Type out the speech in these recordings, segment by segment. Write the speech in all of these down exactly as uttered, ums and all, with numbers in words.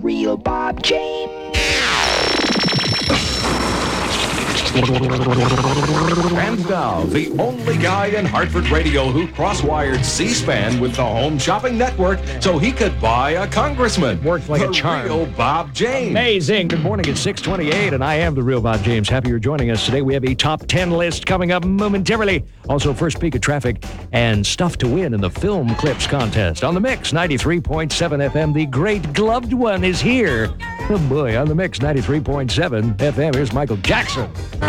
real Bob James. And now, the only guy in Hartford radio who cross-wired C-SPAN with the Home Shopping Network so he could buy a congressman. Worked like the a charm. real Bob James. Amazing. Good morning. It's six twenty-eight, and I am the real Bob James. Happy you're joining us today. We have a top ten list coming up momentarily. Also, first peek of traffic and stuff to win in the Film Clips contest. On the Mix, ninety-three point seven F M, the great gloved one is here. Oh, boy. On the Mix, ninety-three point seven F M, here's Michael Jackson.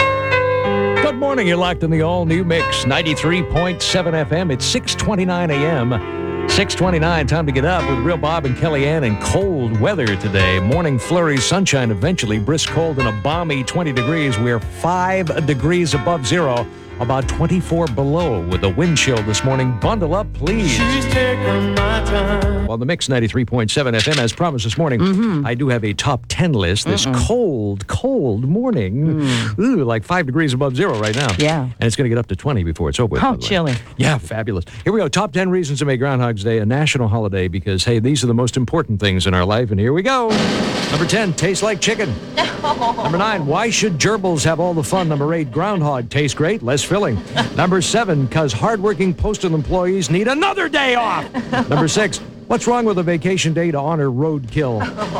Good morning. You're locked in the all-new Mix, ninety-three point seven F M. It's six twenty-nine A M. six twenty-nine, time to get up with Real Bob and Kellyanne in cold weather today. Morning flurries, sunshine eventually, brisk cold and a balmy twenty degrees. We're five degrees above zero, about twenty-four below with a wind chill this morning. Bundle up, please. She's taking my time. Well, the Mix ninety-three point seven F M, as promised this morning, mm-hmm. I do have a top ten list this Mm-mm. cold, cold morning. Mm. Ooh, like five degrees above zero right now. Yeah. And it's going to get up to twenty before it's over. How chilly. Yeah, fabulous. Here we go. Top ten reasons to make Groundhog's Day a national holiday because, hey, these are the most important things in our life, and here we go. Number ten, tastes like chicken. Number nine, why should gerbils have all the fun? Number eight, groundhog tastes great, less filling. Number seven, because hardworking postal employees need another day off. Number six, what's wrong with a vacation day to honor roadkill?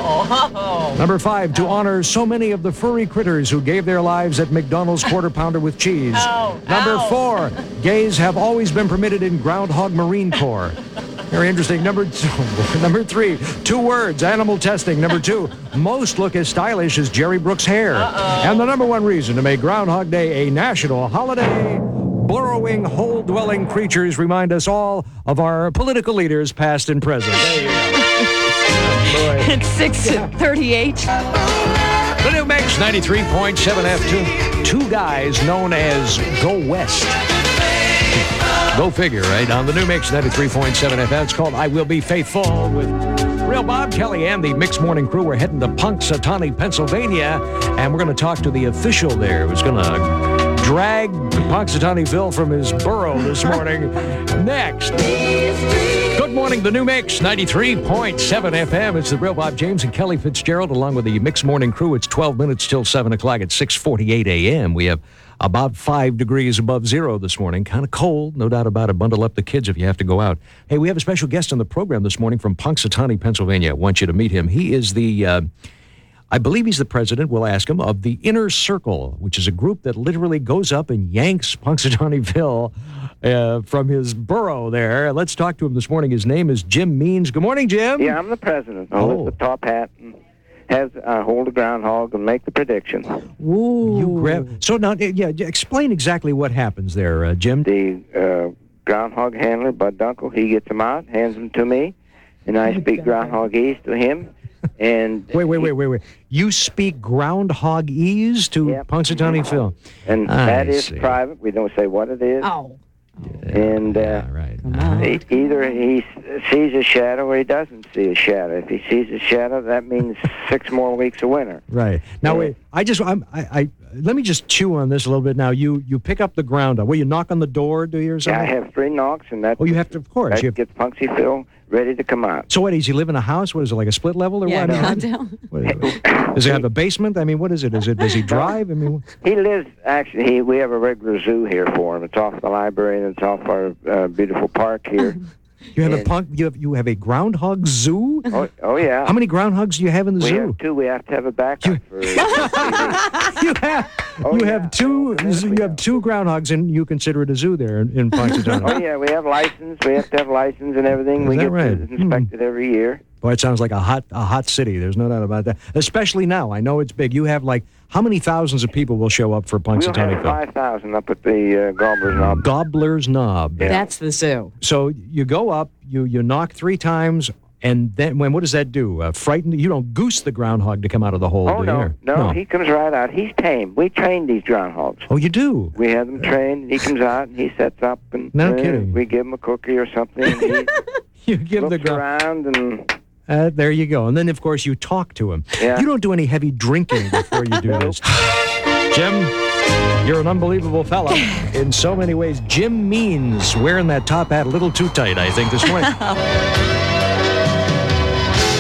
Oh. Number five, to honor so many of the furry critters who gave their lives at McDonald's Quarter Pounder with cheese. Ow. Number Ow. four, gays have always been permitted in Groundhog Marine Corps. Very interesting. Number two, number three, two words, animal testing. Number two, most look as stylish as Jerry Brooks' hair. Uh-oh. And the number one reason to make Groundhog Day a national holiday, burrowing, hole-dwelling creatures remind us all of our political leaders, past and present. There you go. Oh, it's six thirty-eight. The new Mix, ninety-three point seven F two. Two guys known as Go West. Go figure, right? On the new Mix, ninety-three point seven F M. It's called I Will Be Faithful with Real Bob, Kelly, and the Mix Morning Crew. We're heading to Punxsutawney, Pennsylvania, and we're going to talk to the official there who's going to drag Punxsutawney Phil from his burrow this morning. Next. Good morning, the new Mix, ninety-three point seven F M. It's the Real Bob James and Kelly Fitzgerald, along with the Mix Morning Crew. It's twelve minutes till seven o'clock at six forty-eight A M. We have about five degrees above zero this morning. Kind of cold, no doubt about it. Bundle up the kids if you have to go out. Hey, we have a special guest on the program this morning from Punxsutawney, Pennsylvania. I want you to meet him. He is the, uh, I believe he's the president, we'll ask him, of the Inner Circle, which is a group that literally goes up and yanks Punxsutawney Phil uh, from his burrow there. Let's talk to him this morning. His name is Jim Means. Good morning, Jim. Yeah, I'm the president. I'll Oh. lift the top hat and has uh, hold a groundhog and make the prediction. Ooh. You grab. So now, yeah, explain exactly what happens there, uh, Jim. The uh, groundhog handler, Bud Dunkel, he gets them out, hands them to me, and I speak groundhogese to him. And wait, wait, wait, wait, wait. You speak groundhogese to Yep. Punxsutawney Phil. And I that is see. private. We don't say what it is. Oh. And uh, Yeah, right. e- either he s- sees a shadow or he doesn't see a shadow. If he sees a shadow, that means six more weeks of winter. Right. Now, Yeah. wait. I just, I'm, I, I, let me just chew on this a little bit. Now, you, you pick up the groundhog. Well, you knock on the door, do you, or Yeah, something? I have three knocks, and that, Oh, you have to, of course. that You have, gets Punxsy Phil ready to come out. so what, does he live in a house? What is it, like a split level or Yeah, what? calm down. What is it? Does it have a basement? I mean, what is it? Is it, does he drive? I mean, He lives, actually, he, we have a regular zoo here for him. It's off the library and it's off our uh, beautiful park here. you have a And- punk, you have, you have a groundhog zoo? oh, oh, yeah. How many groundhogs do you have in the we zoo? have two. We have to have a backup for you have, Oh, you yeah. have two, Oh, yes, we you have have. two groundhogs, and you consider it a zoo there in, in Punxsutawney. Oh, yeah, we have license. We have to have license and everything. Is we that get right? it inspected every year. Boy, it sounds like a hot a hot city. There's no doubt about that. Especially now. I know it's big. You have like, how many thousands of people will show up for We'll Punxsutawney have Phil? five thousand up at the uh, Gobbler's Knob. Gobbler's Knob. Yeah. That's the zoo. So you go up, you you knock three times, and then when what does that do? Uh, frighten? You don't goose the groundhog to come out of the hole, Oh, do no, you? no, he comes right out. He's tame. We train these groundhogs. Oh, you do? We have them trained. He comes out and he sets up, and No uh, kidding. we give him a cookie or something. And he You give the looks ground. around and Uh, there you go. And then, of course, you talk to him. Yeah. You don't do any heavy drinking before you do this. Jim, you're an unbelievable fella in so many ways. Jim Means wearing that top hat a little too tight, I think, this morning.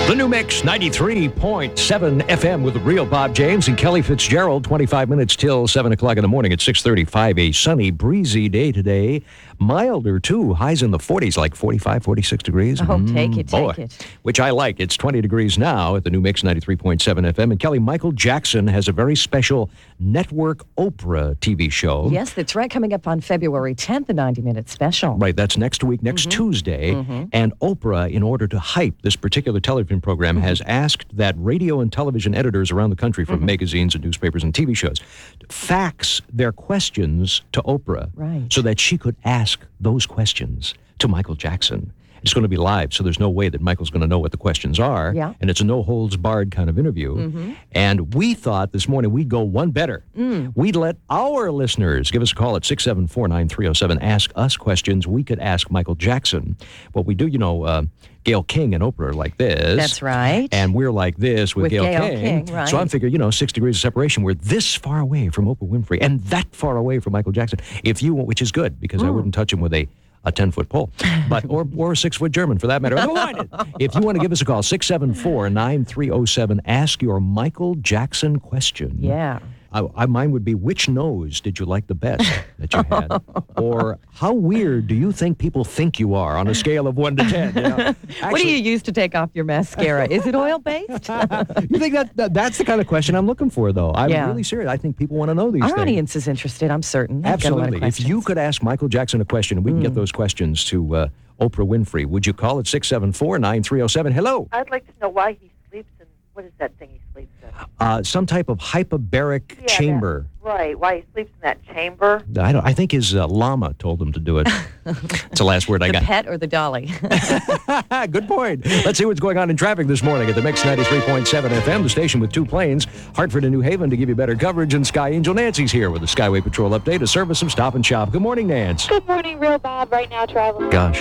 The New Mix ninety-three point seven F M with the real Bob James and Kelly Fitzgerald. twenty-five minutes till seven o'clock in the morning at six thirty-five. A sunny, breezy day today. Milder, too. Highs in the forties, like forty-five, forty-six degrees. Oh, Mm, take it, boy. take it. Which I like. It's twenty degrees now at the New Mix ninety-three point seven F M. And Kelly, Michael Jackson has a very special network Oprah T V show. Yes, that's right. Coming up on February tenth, a ninety-minute special. Right, that's next week, next Mm-hmm. Tuesday. And Oprah, in order to hype this particular television program, Mm-hmm. has asked that radio and television editors around the country from Mm-hmm. magazines and newspapers and T V shows fax their questions to Oprah Right. so that she could ask those questions to Michael Jackson. It's going to be live, so there's no way that Michael's going to know what the questions are. Yeah. And it's a no-holds-barred kind of interview. Mm-hmm. And we thought this morning we'd go one better. Mm. We'd let our listeners give us a call at six seven four, nine three oh seven. Ask us questions we could ask Michael Jackson. What we do, you know, uh, Gayle King and Oprah are like this. That's right. And we're like this with, With Gayle, Gayle King. King, right. So I'm figuring, you know, six degrees of separation. We're this far away from Oprah Winfrey and that far away from Michael Jackson. If you want, which is good because I wouldn't touch him with a a ten-foot pole, but or or a six-foot German for that matter. If you want to give us a call, six seven four, nine three oh seven, ask your Michael Jackson question. Yeah. I, I, mine would be, which nose did you like the best that you had? Or how weird do you think people think you are on a scale of one to ten? You know? Actually, What do you use to take off your mascara? Is it oil-based? you think that, that that's the kind of question I'm looking for, though? I'm Yeah. really serious. I think people want to know these Our things. audience is interested, I'm certain. They've got a lot of Absolutely. If you questions. could ask Michael Jackson a question and we can get those questions to uh, Oprah Winfrey, would you call at six seven four, nine three oh seven? Hello. I'd like to know why he sleeps in, what is that thing he sleeps in? Uh, some type of hyperbaric Yeah, chamber. that- right, why he sleeps in that chamber. I don't. I think his uh, llama told him to do it. It's the last word I The got. pet or the dolly? Good point. Let's see what's going on in traffic this morning at the Mix ninety-three point seven F M, the station with two planes, Hartford and New Haven, to give you better coverage. And Sky Angel Nancy's here with a Skyway Patrol update, a service of Stop and Shop. Good morning, Nance. Good morning, Real Bob. Right now, traveling. Gosh.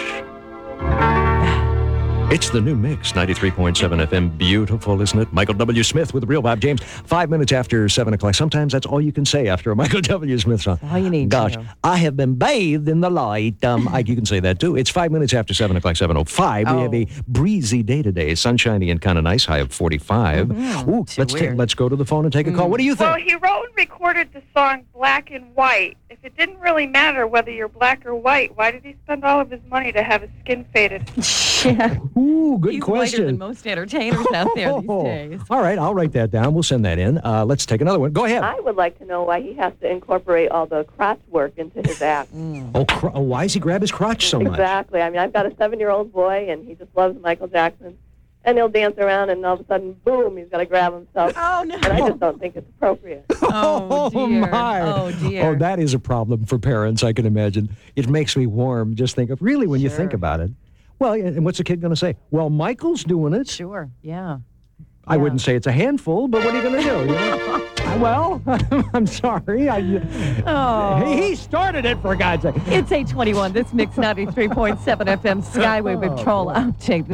It's the New Mix, ninety-three point seven F M. Beautiful, isn't it? Michael W. Smith with the Real Bob James. Five minutes after seven o'clock. Sometimes that's all you can say after a Michael W. Smith song. All you need Gosh, to know. I have been bathed in the light. Um, I, you can say that too. It's five minutes after seven o'clock, seven oh five. We have Oh. a breezy day today. Sunshiny and kind of nice. High of forty-five. Ooh, too let's ta- weird. let's go to the phone and take a call. What do you think? Well, he wrote and recorded the song Black and White. If it didn't really matter whether you're black or white, why did he spend all of his money to have his skin faded? Yeah. Ooh, good He's question. whiter than most entertainers out there these Oh, days. all right, I'll write that down. We'll send that in. Uh, let's take another one. Go ahead. I would like to know why he has to incorporate all the crotch work into his act. Oh, cr- oh, why does he grab his crotch so much? Exactly. I mean, I've got a seven-year-old boy, and he just loves Michael Jackson. And he'll dance around, and all of a sudden, boom, he's got to grab himself. Oh, no. And I just don't think it's appropriate. Oh, dear. my. Oh, dear. Oh, that is a problem for parents, I can imagine. It makes me warm just think of, really, when you think Sure. about it. Well, and what's the kid going to say? Well, Michael's doing it. Sure, yeah. I Yeah. wouldn't say it's a handful, but what are you going to do? You know? Well, I'm sorry. I, Oh. he, he started it, for God's sake. It's eight twenty-one. This Mix ninety-three point seven F M Skyway Patrol update.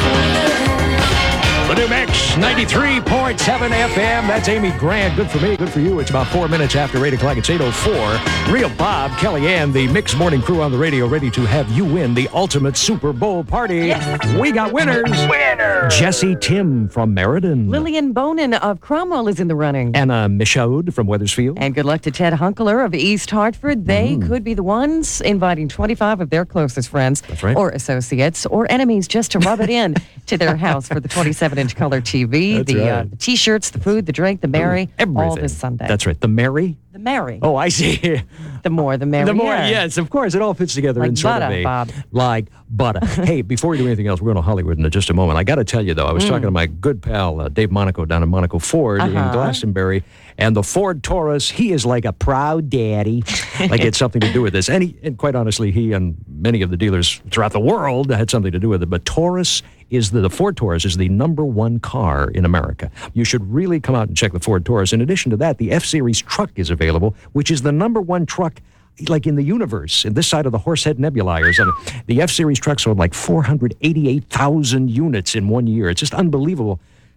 The New Mix, ninety-three point seven F M. That's Amy Grant. Good for me, good for you. It's about four minutes after eight o'clock. It's eight oh four. Real Bob, Kelly Ann, the Mix Morning Crew on the radio, ready to have you win the ultimate Super Bowl party. Yes. We got winners. Winner. Jesse Tim from Meriden. Lillian Bonin of Cromwell is in the running. Anna Michaud from Wethersfield. And good luck to Ted Hunkler of East Hartford. They Mm. could be the ones inviting twenty-five of their closest friends That's right. or associates or enemies just to rub it in to their house for the twenty-seven inch color T V, That's the, uh, right. the T-shirts, the food, the drink, the Mary, Everything. all this Sunday. That's right. The Mary. the Mary. Oh, I see. The more, the merrier. The more, yes, of course. It all fits together Like in sort butter, of a, Bob. like butter. Hey, before we do anything else, we're going to Hollywood in just a moment. I got to tell you, though, I was talking to my good pal, uh, Dave Monaco, down in Monaco Ford in Uh-huh. Glastonbury, and the Ford Taurus, he is like a proud daddy. Like it's something to do with this. And, he, and quite honestly, he and many of the dealers throughout the world had something to do with it. But Taurus is the, the Ford Taurus is the number one car in America. You should really come out and check the Ford Taurus. In addition to that, the F-Series truck is available, which is the number one truck like in the universe, in this side of the Horsehead Nebula. Or something. The F-Series truck sold like four hundred eighty-eight thousand units in one year. It's just unbelievable.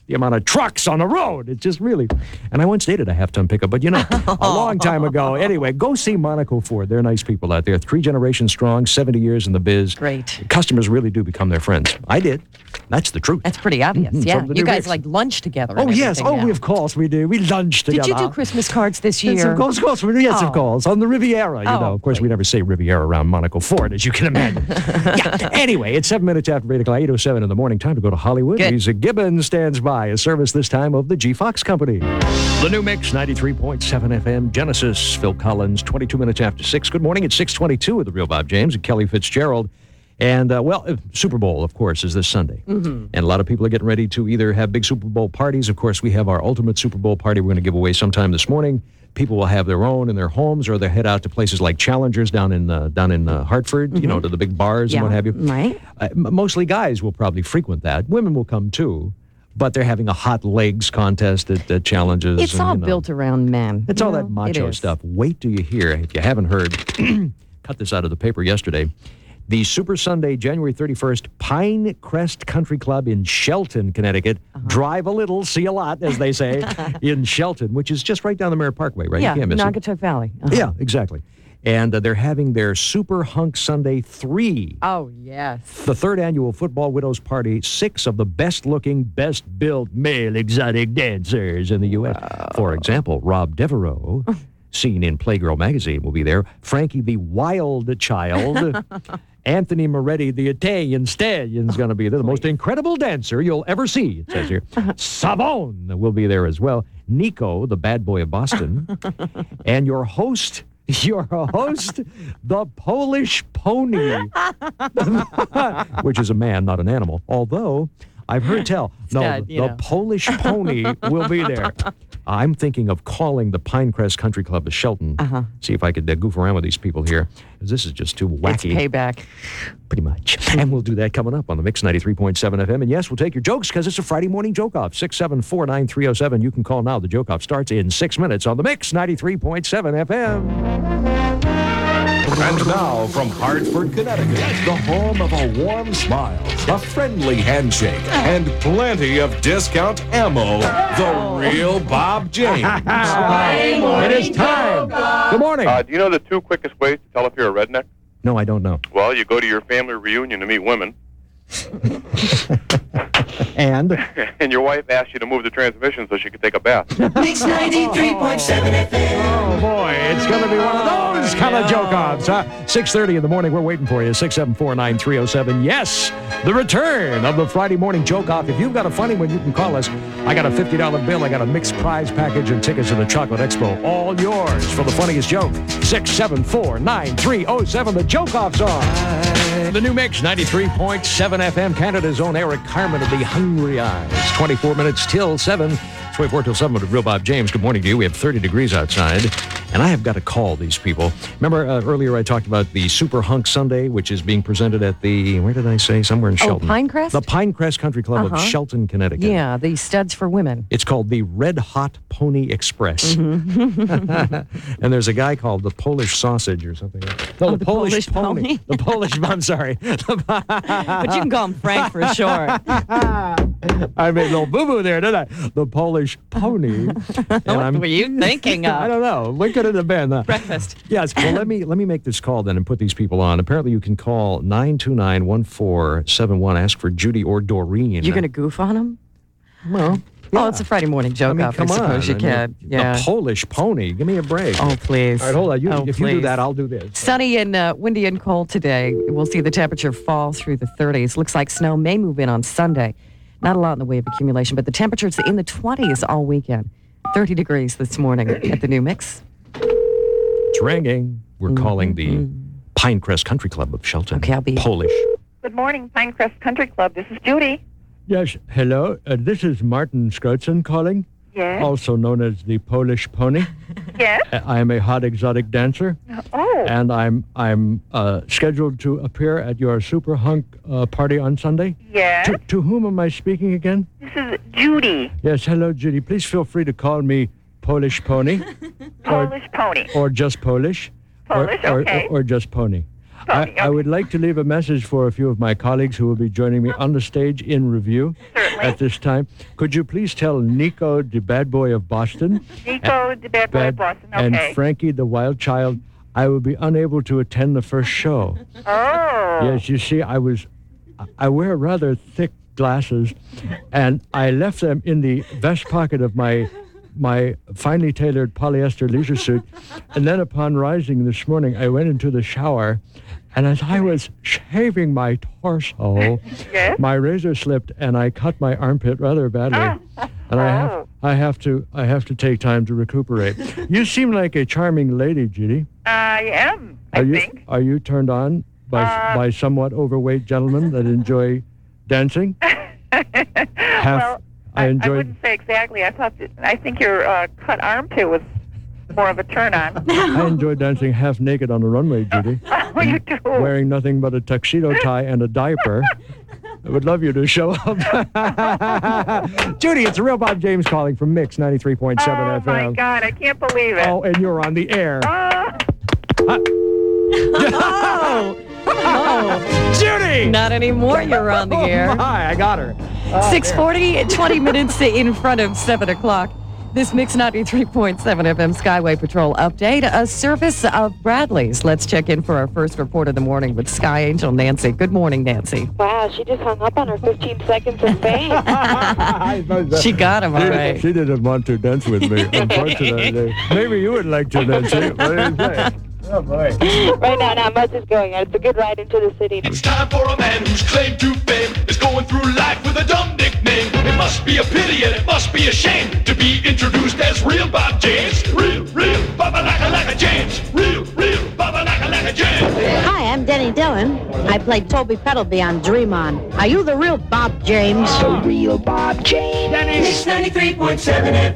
the amount of trucks on the road. It's just really... And I once dated a half-ton pickup, but, you know, a long time ago. Anyway, go see Monaco Ford. They're nice people out there. Three generations strong, seventy years in the biz. Great. Customers really do become their friends. I did. That's the truth. That's pretty obvious. Mhm. Yeah. From the You new guys mix. like lunch together. Oh, and yes. everything Oh, now. we, of course we do. We lunch Did together. you do Christmas cards this year? Yes, of course, of course. Yes, Oh. of course. On the Riviera, you Oh, know. Of course, we never say Riviera around Monaco Ford, as you can imagine. Yeah. Anyway, it's seven minutes after eight o'clock, eight oh seven in the morning. Time to go to Hollywood. Good. Lisa Gibbons stands by. A service this time of the G. Fox Company. The new mix, ninety-three point seven F M. Genesis, Phil Collins, twenty-two minutes after six. Good morning. It's six twenty-two with the real Bob James and Kelly Fitzgerald. And, uh, well, uh, Super Bowl, of course, is this Sunday. Mm-hmm. And a lot of people are getting ready to either have big Super Bowl parties. Of course, we have our ultimate Super Bowl party we're going to give away sometime this morning. People will have their own in their homes, or they'll head out to places like Challengers down in uh, down in uh, Hartford, mm-hmm. you know, to the big bars Yeah, and what have you. right. Uh, m- mostly guys will probably frequent that. Women will come, too. But they're having a hot legs contest at uh, Challenges. It's and, all you know, built around men. It's you all know? that macho It is. stuff. Wait till you hear, if you haven't heard, cut this out of the paper yesterday. The Super Sunday, January thirty-first, Pine Crest Country Club in Shelton, Connecticut. Uh-huh. Drive a little, see a lot, as they say, in Shelton, which is just right down the Merritt Parkway, right? Yeah, You can't miss it. Naugatuck Valley. Uh-huh. Yeah, exactly. And uh, they're having their Super Hunk Sunday three. Oh, yes. The third annual Football Widows Party, six of the best-looking, best-built male exotic dancers in the U S For example, Rob Devereaux, seen in Playgirl magazine, will be there. Frankie the Wild Child. Anthony Moretti, the Italian Stallion, is going to be there. The most incredible dancer you'll ever see, it says here. Savone will be there as well. Nico, the bad boy of Boston. And your host... Your host, the Polish Pony, which is a man, not an animal. Although, I've heard tell, no, got, the, you the know. Polish Pony will be there. I'm thinking of calling the Pinecrest Country Club of Shelton. Uh-huh. See if I could uh, goof around with these people here. 'Cause this is just too It's wacky. payback. Pretty much. And we'll do that coming up on the Mix ninety-three point seven F M. And yes, we'll take your jokes because it's a Friday morning joke-off. six seven four, nine three oh seven. You can call now. The joke-off starts in six minutes on the Mix ninety-three point seven F M. And now, from Hartford, Connecticut, the home of a warm smile, a friendly handshake, and plenty of discount ammo, the real Bob James. It is time. Good morning. Uh, do you know the two quickest ways to tell if you're a redneck? No, I don't know. Well, you go to your family reunion to meet women, And? and your wife asks you to move the transmission so she can take a bath. Mix ninety-three point seven F M. Oh, boy, it's going to be one of those kind of joke-offs, huh? six thirty in the morning, we're waiting for you. six seven four, nine three oh seven. Yes, the return of the Friday morning joke-off. If you've got a funny one, you can call us. I got a fifty dollar bill. I got a mixed prize package and tickets to the Chocolate Expo. All yours for the funniest joke. six seven four, nine three oh seven. The joke-off song. The new Mix, ninety-three point seven F M. Canada's own Eric Carmen of the Hungry Eyes. twenty-four minutes till seven. It's twenty-four till seven with Real Bob James. Good morning to you. We have thirty degrees outside. And I have got to call these people. Remember uh, earlier I talked about the Super Hunk Sunday, which is being presented at the, where did I say? Somewhere in Oh, Shelton. Pinecrest? The Pinecrest Country Club of Uh-huh. Shelton, Connecticut. Yeah, the studs for women. It's called the Red Hot Pony Express. Mm-hmm. And there's a guy called the Polish Sausage or something. No, Oh, the, the Polish, Polish Pony. Pony? The Polish, I'm sorry. But you can call him Frank for short. I made a little boo-boo there, didn't I? The Polish Pony. And What were you thinking of? I don't know. What could it have been? Uh, Breakfast. Yes. Well, let me let me make this call then and put these people on. Apparently, you can call nine two nine, one four seven one. Ask for Judy or Doreen. You're going to goof on him? Well, Oh, it's a Friday morning joke I mean, off. come I suppose on. you I can. mean, Yeah. The Polish Pony. Give me a break. Oh, please. All right, hold on. You, oh, if you do please. that, I'll do this. Sunny and uh, windy and cold today. We'll see the temperature fall through the thirties. Looks like snow may move in on Sunday. Not a lot in the way of accumulation, but the temperature's in the twenties all weekend. thirty degrees this morning at the New Mix. It's ringing. We're calling the Pinecrest Country Club of Shelton. Okay, I'll be- Polish. Good morning, Pinecrest Country Club. This is Judy. Yes, hello. Uh, this is Martin Skrotzen calling, Yes. also known as the Polish Pony. Yes. Uh, I am a hot exotic dancer, Oh. and I'm I'm uh, scheduled to appear at your Super Hunk uh, party on Sunday. Yes. To, to whom am I speaking again? This is Judy. Yes, hello, Judy. Please feel free to call me Polish Pony. Polish Pony. Or just Polish. Polish, or, or, okay. Or, or just Pony. I, I would like to leave a message for a few of my colleagues who will be joining me on the stage in review Certainly. at this time. Could you please tell Nico, the bad boy of Boston, Nico, the bad boy of Boston, okay. and Frankie, the wild child, I will be unable to attend the first show. Oh. Yes, you see, I was, I wear rather thick glasses, and I left them in the vest pocket of my my finely tailored polyester leisure suit, and then upon rising this morning, I went into the shower, and as I was shaving my torso, yes? my razor slipped, and I cut my armpit rather badly, oh. and I have I have to I have to take time to recuperate. You seem like a charming lady, Judy. I am. I are you think. are you turned on by Uh, by somewhat overweight gentlemen that enjoy dancing? Half, well, I I, enjoyed. I wouldn't say exactly. I thought. That, I think your uh, cut armpit was more of a turn on. I enjoy dancing half naked on the runway, Judy, Oh, you do. wearing nothing but a tuxedo tie and a diaper. I would love you to show up. Judy, it's the real Bob James calling from Mix ninety-three point seven oh F M. my God! I can't believe it. Oh, and you're on the air. Uh, Oh, oh. Judy! Not anymore. You're on the air. Oh my, I got her. six forty, twenty minutes in front of seven o'clock. This Mix ninety-three point seven F M Skyway Patrol update, a service of Bradley's. Let's check in for our first report of the morning with Sky Angel Nancy. Good morning, Nancy. Wow, she just hung up on her fifteen seconds of fame. She got him, all She, right. she didn't want to dance with me, unfortunately. Maybe you would like to, Nancy. What do you say? Oh, boy. Right now, not much is going on. It's a good ride into the city. It's time for a man whose claim to fame is going through life with a dumb nickname. It must be a pity and it must be a shame to be introduced as real Bob James. Real, real Baba Laka Laka James. Real, real Baba Laka Laka James. Hi, I'm Denny Dillon. I played Toby Petalby on Dream On. Are you the real Bob James? The real Bob James. Mix ninety-three point seven F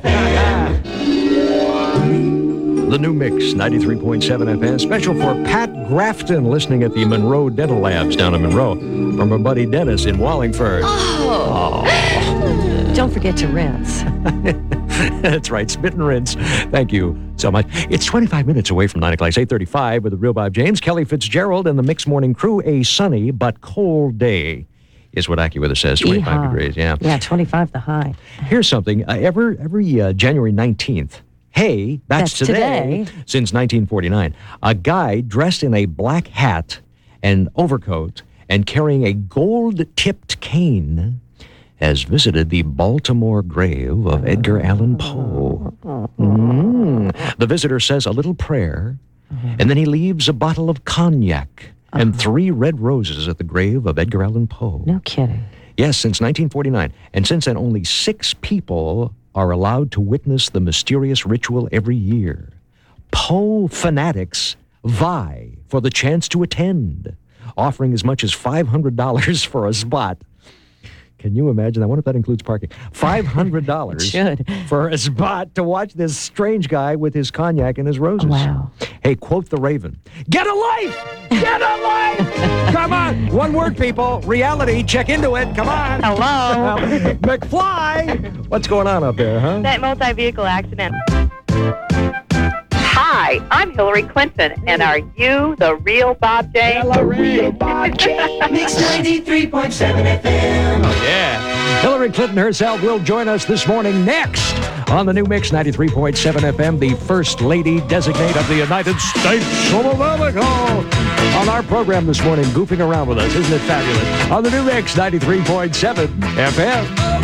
M. The new Mix ninety-three point seven F M, special for Pat Grafton, listening at the Monroe Dental Labs down in Monroe, from our buddy Dennis in Wallingford. Oh. Oh. Don't forget to rinse. That's right, spit and rinse. Thank you so much. It's twenty-five minutes away from nine o'clock. It's eight thirty-five with the real Bob James, Kelly Fitzgerald, and the Mix Morning Crew. A sunny but cold day is what AccuWeather says, twenty-five Yeehaw. degrees. Yeah, Yeah, twenty-five the high. Here's something. Uh, every every uh, January nineteenth, hey, that's, That's today, today. since nineteen forty-nine, a guy dressed in a black hat and overcoat and carrying a gold-tipped cane has visited the Baltimore grave of Edgar Allan Poe. Mm. The visitor says a little prayer, and then he leaves a bottle of cognac and three red roses at the grave of Edgar Allan Poe. No kidding. Yes, since nineteen forty-nine. And since then, only six people are allowed to witness the mysterious ritual every year. Poe fanatics vie for the chance to attend, offering as much as five hundred dollars for a spot. Can you imagine? I wonder if that includes parking. five hundred dollars Should. for a spot to watch this strange guy with his cognac and his roses. Wow. Hey, quote the Raven. Get a life! Get a life! Come on! One word, people. Reality. Check into it. Come on. Hello. McFly! What's going on up there, huh? That multi-vehicle accident. Hi, I'm Hillary Clinton, and are you the real Bob James? The real Bob James. Mix ninety-three point seven F M. Oh, yeah. Hillary Clinton herself will join us this morning next on the new Mix ninety-three point seven F M, the First Lady Designate of the United States of America. On our program this morning, goofing around with us. Isn't it fabulous? On the new Mix ninety-three point seven F M.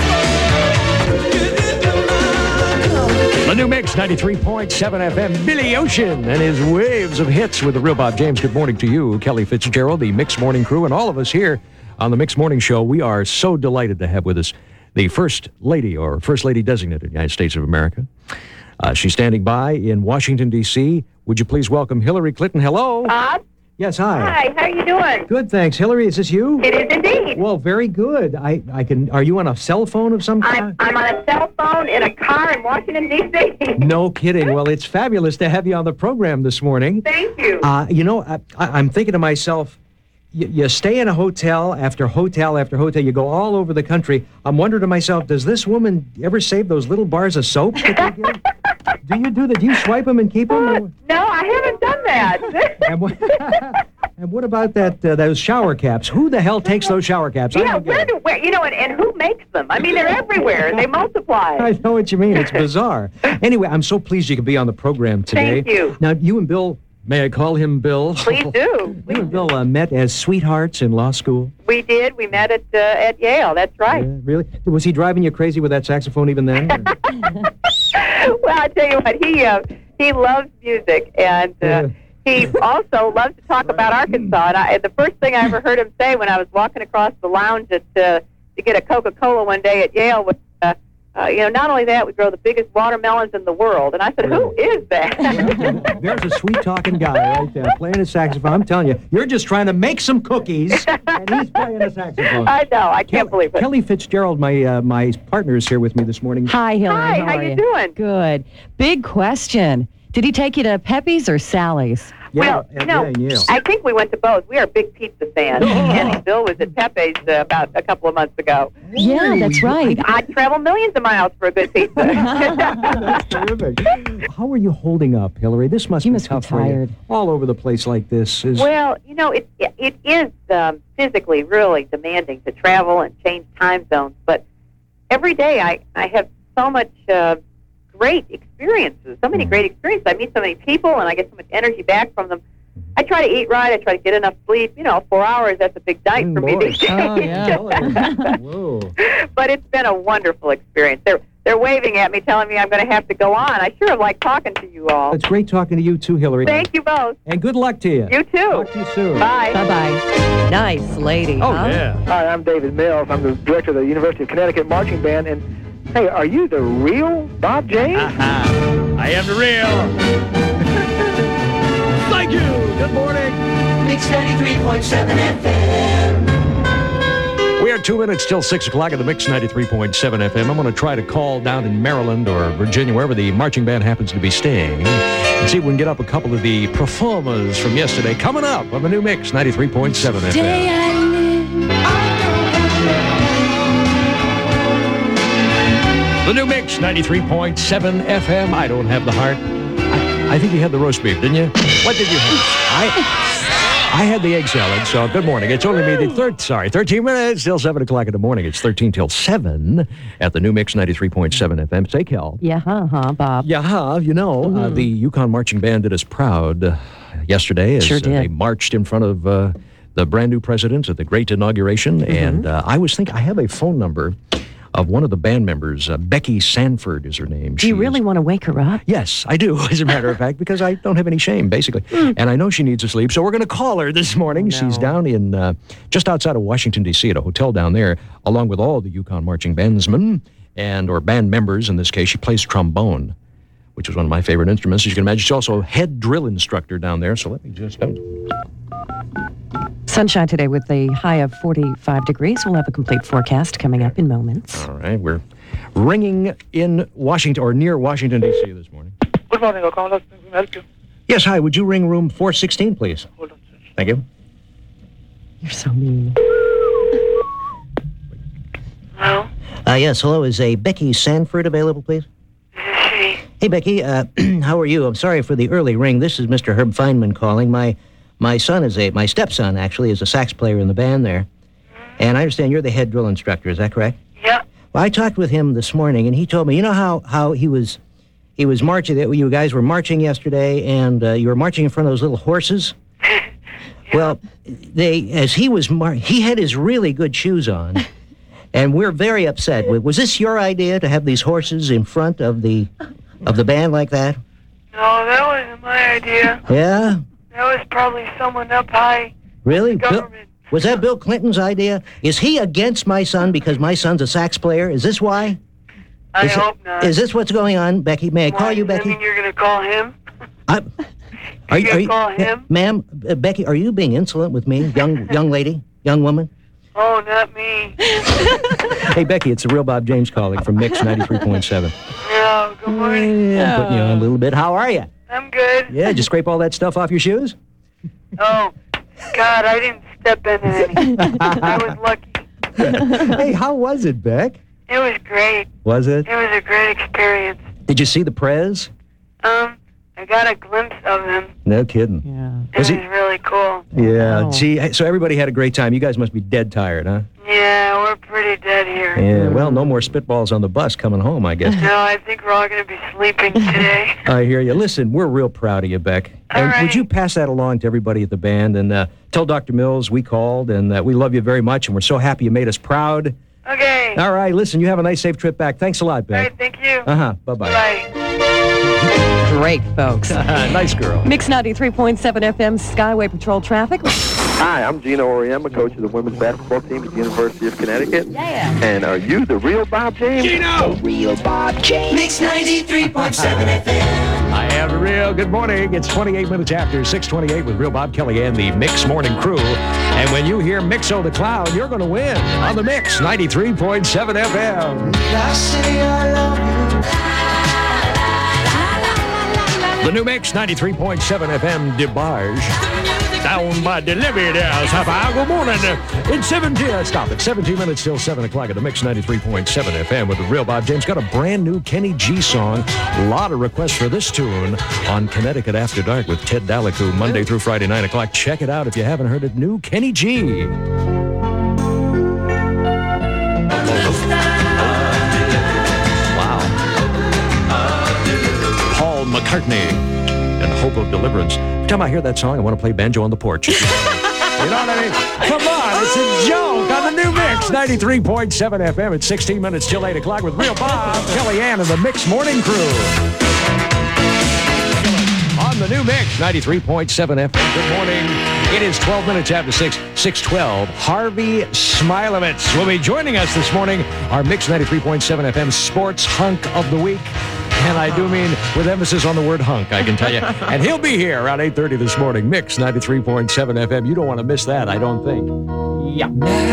The new Mix ninety-three point seven F M, Billy Ocean and his waves of hits with the real Bob James. Good morning to you, Kelly Fitzgerald, the Mix Morning Crew, and all of us here on the Mix Morning Show. We are so delighted to have with us the First Lady, or First Lady Designate of the United States of America. Uh, she's standing by in Washington, D C Would you please welcome Hillary Clinton? Hello. Bob? Yes, hi. Hi, how are you doing? Good, thanks. Hillary, is this you? It is indeed. Well, very good. I, I can. Are you on a cell phone of some kind? I'm, I'm on a cell phone in a car in Washington, D C No kidding. Well, it's fabulous to have you on the program this morning. Thank you. Uh, you know, I, I, I'm thinking to myself, you, you stay in a hotel after hotel after hotel. You go all over the country. I'm wondering to myself, does this woman ever save those little bars of soap that they give? Do you do that? Do you swipe them and keep them? No, I haven't done that. And what- And what about that uh, those shower caps? Who the hell takes those shower caps? I Yeah, don't get where it. do, where, you know, and, and who makes them? I mean, they're everywhere, and they multiply. I know what you mean. It's bizarre. Anyway, I'm so pleased you could be on the program today. Thank you. Now, you and Bill, may I call him Bill? Please do. You and Bill uh, met as sweethearts in law school. We did. We met at uh, at Yale. That's right. Yeah, really? Was he driving you crazy with that saxophone even then? or- Well, I tell you what, he uh, he loves music, and uh, Yeah. he also loves to talk about Arkansas. And I, the first thing I ever heard him say when I was walking across the lounge at, uh, to get a Coca-Cola one day at Yale was, uh, uh, you know, not only that, we grow the biggest watermelons in the world. And I said, who is that? There's a sweet-talking guy right there playing a saxophone. I'm telling you, you're just trying to make some cookies, and he's playing a saxophone. I know. I can't believe it. Kelly Fitzgerald, my uh, my partner, is here with me this morning. Hi, Hillary. Hi, how, how are you doing? Good. Big question. Did he take you to Pepe's or Sally's? Well, yeah, no, yeah, and Yale. I think we went to both. We are big pizza fans. And Bill was at Pepe's uh, about a couple of months ago. Yeah, that's right. I'd travel millions of miles for a good pizza. That's terrific. How are you holding up, Hillary? This must You be must be tough for you. tired. All over the place like this. Is Well, you know, it it, it is um, physically really demanding to travel and change time zones. But every day I, I have so much uh, great experiences, so many great experiences. I meet so many people, and I get so much energy back from them. I try to eat right. I try to get enough sleep. You know, four hours, that's a big night Mm, for me boy. these days. Oh, yeah. Whoa. But it's been a wonderful experience. They're, they're waving at me, telling me I'm going to have to go on. I sure have liked talking to you all. It's great talking to you too, Hillary. Thank you both. And good luck to you. You too. Talk to you soon. Bye. Bye-bye. Nice lady, Oh, huh? yeah. Hi, I'm David Mills. I'm the director of the University of Connecticut Marching Band. And, hey, are you the real Bob James? I am the real. Thank you. Good morning. Mix ninety-three point seven F M. We are two minutes till six o'clock at the Mix ninety-three point seven F M. I'm going to try to call down in Maryland or Virginia, wherever the marching band happens to be staying, and see if we can get up a couple of the performers from yesterday coming up on the new Mix ninety-three point seven F M. The new Mix ninety-three point seven F M. I don't have the heart. I, I think you had the roast beef, didn't you? What did you have? I I had the egg salad, so good morning. It's only me the third, sorry, thirteen minutes till seven o'clock in the morning. It's thirteen till seven at the new Mix ninety-three point seven F M. Say, Kel. Yeah, huh, huh, Bob. Yeah, you know, uh, Mhm. the Yukon Marching Band did us proud uh, yesterday as Sure uh, did. they marched in front of uh, the brand new president at the great inauguration. Mm-hmm. And uh, I was thinking, I have a phone number of one of the band members. Uh, Becky Sanford is her name. Do you She really want to wake her up? Yes, I do, as a matter of fact, because I don't have any shame, basically. And I know she needs to sleep, so we're going to call her this morning. Oh, no. She's down in, uh, just outside of Washington, D C, at a hotel down there, along with all the Yukon marching bandsmen, and or band members in this case. She plays trombone, which is one of my favorite instruments, as you can imagine. She's also a head drill instructor down there, so let me just... Sunshine today with a high of forty-five degrees. We'll have a complete forecast coming up in moments. All right, we're ringing in Washington, or near Washington, D C this morning. Good morning, O'Connell. Can I help you? Yes, hi, would you ring room four sixteen, please? Hold on. Thank you. You're so mean. Hello? Uh, yes, hello. Is a Becky Sanford available, please? Hey. Hey, Becky. Uh, how are you? I'm sorry for the early ring. This is Mister Herb Feynman calling. My my son is a, my stepson, actually, is a sax player in the band there. And I understand you're the head drill instructor. Is that correct? Yeah. Well, I talked with him this morning, and he told me, you know how, how he was he was marching, you guys were marching yesterday, and uh, you were marching in front of those little horses? Yeah. Well, they, as he was, mar- he had his really good shoes on. And we're very upset. Was this your idea to have these horses in front of the of the band like that? No, that wasn't my idea. Yeah? That was probably someone up high. Really? Bill, Government. was that Bill Clinton's idea? Is he against my son because my son's a sax player? Is this why? I is hope it, not. Is this what's going on, Becky? May I call Why, you, does that Becky? mean you're going to call him? I, are You gonna call him? Ma'am, uh, Becky, are you being insolent with me, young young lady, young woman? Oh, not me. Hey, Becky, it's the real Bob James calling from Mix ninety-three point seven. Yeah, good morning. Yeah, I'm putting you on a little bit. How are you? I'm good. Yeah, did you scrape all that stuff off your shoes? Oh, God, I didn't step in any. I was lucky. Hey, how was it, Beck? It was great. Was it? It was a great experience. Did you see the Prez? Um, I got a glimpse of him. No kidding. Yeah. Was It he? was really cool. Yeah. Oh. Gee, so everybody had a great time. You guys must be dead tired, huh? Yeah, we're pretty dead here. Yeah. Well, no more spitballs on the bus coming home, I guess. No, I think we're all going to be sleeping today. I hear you. Listen, we're real proud of you, Beck. All And right. would you pass that along to everybody at the band and uh, tell Doctor Mills we called and that we love you very much and we're so happy you made us proud. Okay. All right. Listen, you have a nice, safe trip back. Thanks a lot, All Beck. right, thank you. Uh huh. Bye bye. Bye. Great, folks. Nice girl. Mix ninety-three point seven F M Skyway Patrol traffic. Hi, I'm Gino Oriema, coach of the women's basketball team at the University of Connecticut. Yeah. And are you the real Bob James? Gino! The real Bob James. Mix ninety-three point seven F M. I am real. Good morning. It's twenty-eight minutes after six twenty-eight with Real Bob Kelly and the Mix Morning Crew. And when you hear Mixo the Clown, you're going to win on the Mix ninety-three point seven F M. I say I love you. The new Mix ninety-three point seven F M DeBarge. Down by Delivery there. Hi, good morning. It's seventeen. Stop it. seventeen minutes till seven o'clock at the Mix ninety-three point seven F M with the Real Bob James. Got a brand new Kenny G song. A lot of requests for this tune on Connecticut After Dark with Ted Daliku Monday through Friday, nine o'clock. Check it out if you haven't heard it. New Kenny G. Paul McCartney and Hope of Deliverance. Every time I hear that song, I want to play banjo on the porch. You know what I mean? Come on, it's a joke on the new Mix ninety-three point seven F M. It's sixteen minutes till eight o'clock with Real Bob, Kelly Ann, and the Mix Morning Crew. On the new Mix ninety-three point seven F M. Good morning. It is twelve minutes after six, six twelve. Harvey Smilowitz will be joining us this morning. Our Mix ninety-three point seven F M Sports Hunk of the Week. And I do mean with emphasis on the word hunk, I can tell you. And he'll be here around eight thirty this morning. Mix ninety-three point seven F M. You don't want to miss that, I don't think. Yeah.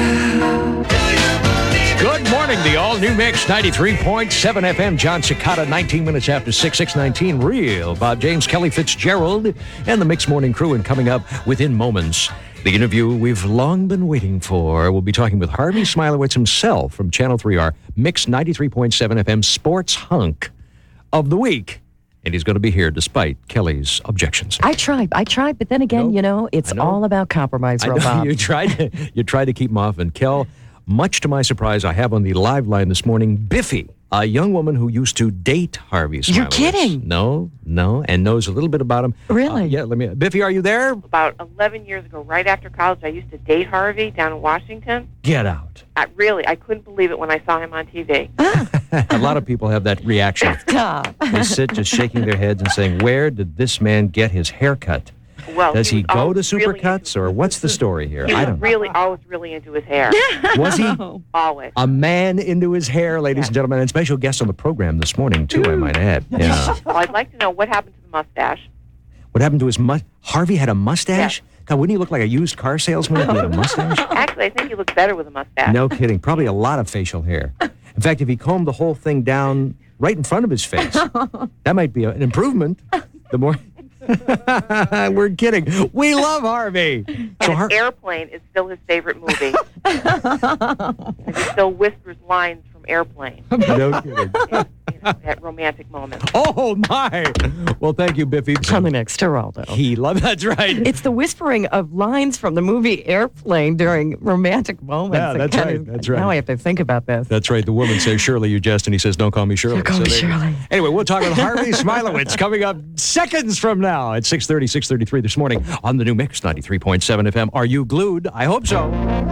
Good morning, the all-new Mix ninety-three point seven F M. John Cicada, nineteen minutes after six, six nineteen. Real Bob James, Kelly Fitzgerald, and the Mix Morning Crew. And coming up within moments, the interview we've long been waiting for. We'll be talking with Harvey Smilowitz himself from Channel three R, Mix ninety-three point seven F M Sports Hunk of the Week. And he's going to be here despite Kelly's objections. I tried. I tried, but then again, you know, it's know. all about compromise, I know Bob. you tried to, you tried to keep him off. And Kel, much to my surprise, I have on the live line this morning Biffy, a young woman who used to date Harvey Smilowitz. You're kidding. No, no, and knows a little bit about him. Really? Uh, yeah, let me. Biffy, are you there? About eleven years ago, right after college, I used to date Harvey down in Washington. Get out. I, really, I couldn't believe it when I saw him on T V. A lot of people have that reaction. Stop. They sit just shaking their heads and saying, where did this man get his haircut? Well, Does he he was go to always really Supercuts, or what's the story here? He I was don't know. really always really into his hair. Was he? Always. A man into his hair, ladies and gentlemen, and special guest on the program this morning, too, I might add. Yeah. Well, I'd like to know what happened to the mustache. What happened to his mustache? Harvey had a mustache? God, wouldn't he look like a used car salesman if he had a mustache? Actually, I think he looks better with a mustache. No kidding. Probably a lot of facial hair. In fact, if he combed the whole thing down right in front of his face, that might be a, an improvement. The more... We're kidding. We love Harvey. And So Har- Airplane is still his favorite movie. And he still whispers lines from Airplane. No kidding. You know, at romantic moments. Oh, my. Well, thank you, Biffy. Coming next, Geraldo. He loved That's right. It's the whispering of lines from the movie Airplane during romantic moments. Yeah, that that's kind right, of- that's right. Now I have to think about this. That's right. The woman says, Shirley, you jest, and he says, don't call me Shirley. Don't call me there you go. Shirley. Anyway, we'll talk with Harvey Smilowitz coming up seconds from now at six thirty, six thirty-three this morning on the new Mix ninety-three point seven F M. Are you glued? I hope so.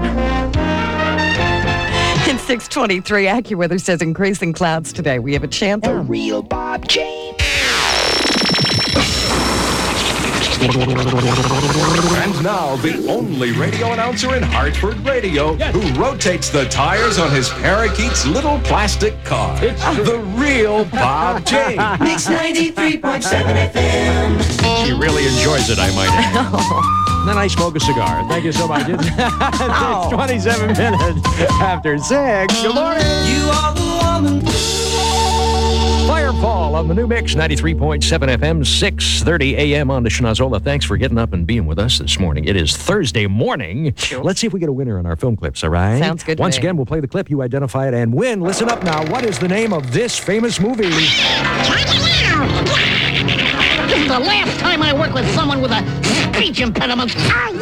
In six twenty-three, AccuWeather says increasing clouds today. We have a chance. The real Bob James. And now, the only radio announcer in Hartford Radio who rotates the tires on his parakeet's little plastic car. It's the real Bob James. Mix ninety-three point seven F M. She really enjoys it, I might add. Then I smoke a cigar. Thank you so much. It's it's twenty-seven minutes after six. Good morning. You are the woman. Fall on the New Mix, ninety-three point seven F M, six thirty A M on the Schnozola. Thanks for getting up and being with us this morning. It is Thursday morning. Sure. Let's see if we get a winner on our film clips, all right? Sounds good to Once me. again, we'll play the clip, you identify it, and win. Listen up now. What is the name of this famous movie? This is the last time I work with someone with a speech impediment.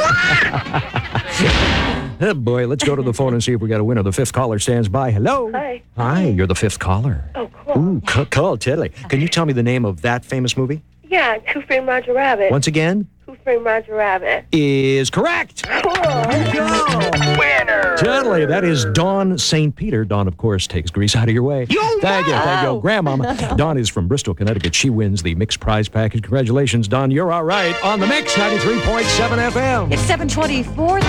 Oh, boy, let's go to the phone and see if we got a winner. The fifth caller stands by. Hello. Hi. Hi, you're the fifth caller. Oh, cool. Ooh, c- call Tiddly. Can you tell me the name of that famous movie? Yeah, Who Framed Roger Rabbit. Once again? Who Framed Roger Rabbit. Is correct. Cool. Winner. Tiddly, that is Dawn Saint Peter. Dawn, of course, takes grease out of your way. You Thank you, thank wow. you. Grandmama. Dawn is from Bristol, Connecticut. She wins the mixed prize package. Congratulations, Dawn. You're all right on the Mix, ninety-three point seven F M. It's seven twenty-four.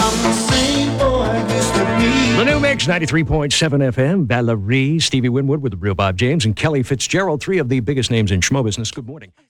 The New Mix, ninety-three point seven F M. Valerie, Stevie Winwood with the real Bob James, and Kelly Fitzgerald, three of the biggest names in schmo business. Good morning.